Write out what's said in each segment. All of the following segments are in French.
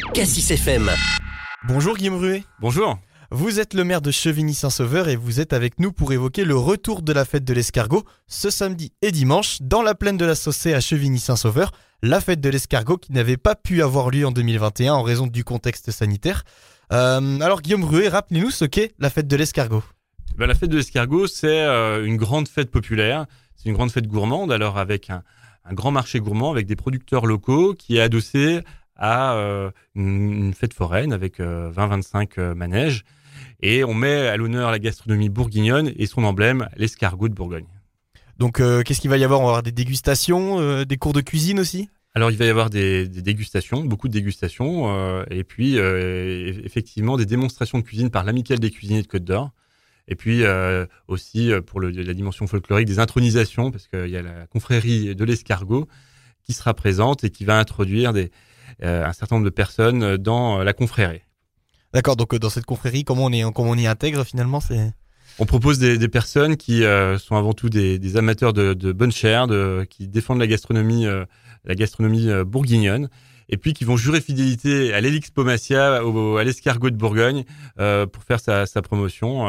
Cassis FM. Bonjour Guillaume Ruet. Bonjour. Vous êtes le maire de Chevigny-Saint-Sauveur et vous êtes avec nous pour évoquer le retour de la fête de l'escargot ce samedi et dimanche dans la plaine de la Saussée à Chevigny-Saint-Sauveur. La fête de l'escargot qui n'avait pas pu avoir lieu en 2021 en raison du contexte sanitaire. Alors Guillaume Ruet, rappelez-nous ce qu'est la fête de l'escargot. La fête de l'escargot, c'est une grande fête populaire. C'est une grande fête gourmande, alors avec un grand marché gourmand avec des producteurs locaux qui est adossé à une fête foraine avec 20-25 manèges. Et on met à l'honneur la gastronomie bourguignonne et son emblème, l'escargot de Bourgogne. Donc qu'est-ce qu'il va y avoir ? On va avoir des dégustations, des cours de cuisine aussi ? Alors il va y avoir des dégustations, beaucoup de dégustations, et puis effectivement des démonstrations de cuisine par l'Amicale des cuisiniers de Côte d'Or. Et puis aussi pour la dimension folklorique, des intronisations, parce qu'il y a la confrérie de l'escargot qui sera présente et qui va introduire un certain nombre de personnes dans la confrérie. D'accord, donc dans cette confrérie, comment on y intègre finalement On propose des personnes qui sont avant tout des amateurs de bonne chair, qui défendent la gastronomie bourguignonne, et puis qui vont jurer fidélité à l'Helix Pomacia, à l'escargot de Bourgogne, pour faire sa promotion.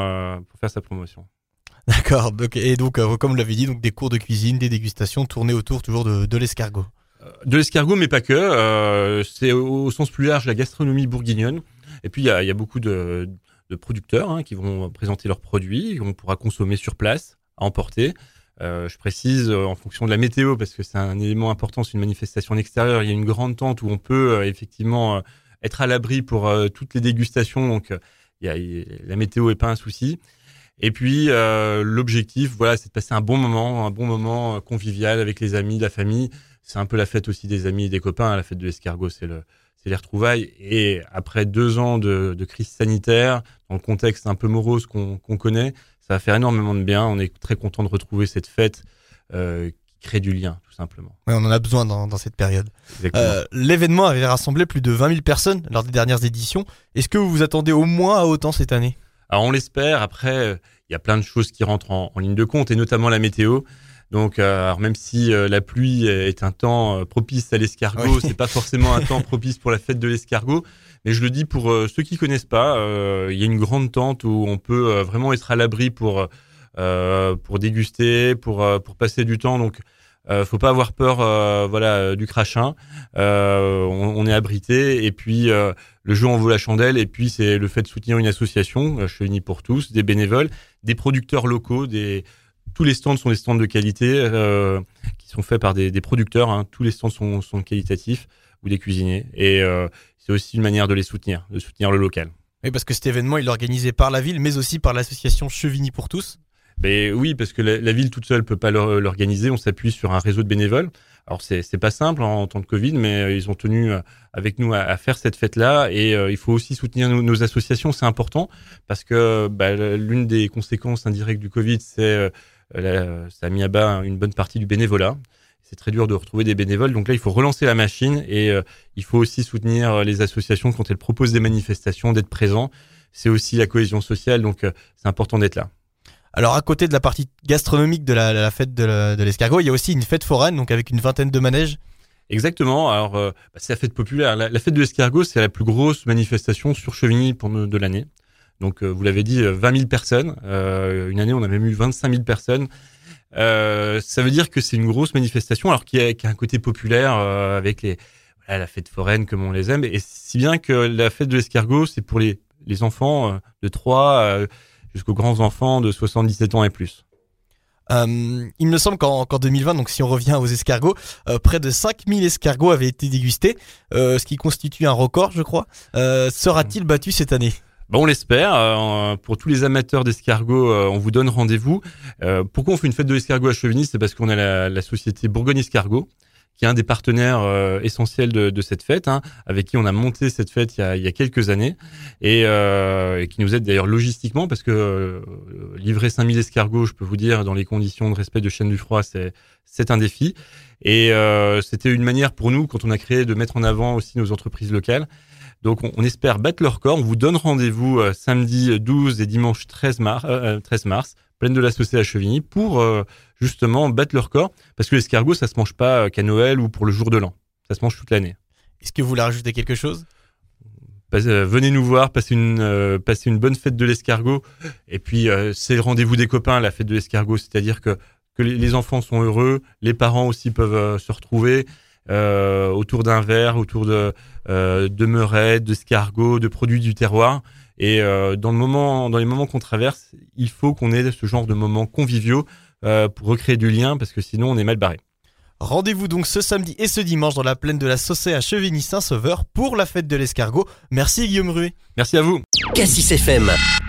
D'accord, donc comme vous l'avez dit, donc des cours de cuisine, des dégustations tournées autour toujours de l'escargot. De l'escargot, mais pas que. C'est au sens plus large la gastronomie bourguignonne. Et puis il y a beaucoup de producteurs qui vont présenter leurs produits, qu'on pourra consommer sur place, à emporter. Je précise en fonction de la météo, parce que c'est un élément important, c'est une manifestation en extérieur. Il y a une grande tente où on peut effectivement être à l'abri pour toutes les dégustations. Donc la météo est pas un souci. Et puis l'objectif, c'est de passer un bon moment convivial avec les amis, la famille. C'est un peu la fête aussi des amis et des copains. La fête de l'escargot, c'est les retrouvailles. Et après 2 ans de crise sanitaire, dans le contexte un peu morose qu'on connaît, ça va faire énormément de bien. On est très content de retrouver cette fête qui crée du lien, tout simplement. Oui, on en a besoin dans cette période. L'événement avait rassemblé plus de 20 000 personnes lors des dernières éditions. Est-ce que vous vous attendez au moins à autant cette année ? Alors on l'espère. Après, il y a plein de choses qui rentrent en ligne de compte, et notamment la météo. Donc, alors même si la pluie est un temps propice à l'escargot, oui. C'est pas forcément un temps propice pour la fête de l'escargot. Mais je le dis pour ceux qui connaissent pas, il y a une grande tente où on peut vraiment être à l'abri pour déguster, pour passer du temps. Donc, faut pas avoir peur, du crachin. On est abrité, et puis le jeu en vaut la chandelle. Et puis c'est le fait de soutenir une association, Chevigny pour tous, des bénévoles, des producteurs locaux, tous les stands sont des stands de qualité qui sont faits par des producteurs. Tous les stands sont qualitatifs, ou des cuisiniers. Et c'est aussi une manière de les soutenir, de soutenir le local. Oui, parce que cet événement, il est organisé par la ville, mais aussi par l'association Chevigny pour tous. Mais oui, parce que la ville toute seule peut pas l'organiser. On s'appuie sur un réseau de bénévoles. Alors c'est pas simple en temps de Covid, mais ils ont tenu avec nous à faire cette fête-là. Et il faut aussi soutenir nos associations, c'est important, parce que l'une des conséquences indirectes du Covid, ça a mis à bas une bonne partie du bénévolat. C'est très dur de retrouver des bénévoles. Donc là, il faut relancer la machine, et il faut aussi soutenir les associations quand elles proposent des manifestations, d'être présents. C'est aussi la cohésion sociale, donc c'est important d'être là. Alors à côté de la partie gastronomique de la fête de l'escargot, il y a aussi une fête foraine, donc avec une vingtaine de manèges. Exactement. Alors c'est la fête populaire. La fête de l'escargot, c'est la plus grosse manifestation sur Chevigny de l'année. Donc vous l'avez dit, 20 000 personnes. Une année, on a même eu 25 000 personnes. Ça veut dire que c'est une grosse manifestation, alors qui a un côté populaire avec la fête foraine comme on les aime. Et si bien que la fête de l'escargot, c'est pour les enfants de 3 jusqu'aux grands enfants de 77 ans et plus. Il me semble qu'en 2020, donc si on revient aux escargots, près de 5000 escargots avaient été dégustés, ce qui constitue un record, je crois. Sera-t-il battu cette année ? On l'espère. Pour tous les amateurs d'escargots, on vous donne rendez-vous. Pourquoi on fait une fête de l'escargot à Chevigny ? C'est parce qu'on a la société Bourgogne Escargot, qui est un des partenaires essentiels de cette fête, avec qui on a monté cette fête il y a quelques années, et qui nous aide d'ailleurs logistiquement, parce que livrer 5000 escargots, je peux vous dire, dans les conditions de respect de chaîne du froid, c'est un défi. Et c'était une manière pour nous, quand on a créé, de mettre en avant aussi nos entreprises locales. Donc on espère battre le record. On vous donne rendez-vous samedi 12 et dimanche 13 mars, plaine de la Saussée à Chevigny, pour justement battre le record, parce que l'escargot, ça se mange pas qu'à Noël ou pour le jour de l'an. Ça se mange toute l'année. Est-ce que vous voulez rajouter quelque chose ? Venez nous voir, passez une bonne fête de l'escargot. Et puis, c'est le rendez-vous des copains, la fête de l'escargot. C'est-à-dire que les enfants sont heureux, les parents aussi peuvent se retrouver autour d'un verre, autour de meurettes, d'escargots, de produits du terroir. Et dans les moments qu'on traverse, il faut qu'on ait ce genre de moments conviviaux pour recréer du lien, parce que sinon on est mal barré. Rendez-vous donc ce samedi et ce dimanche dans la plaine de la Saussée à Chevigny-Saint-Sauveur pour la fête de l'escargot. Merci Guillaume Ruet. Merci à vous. Cassis FM.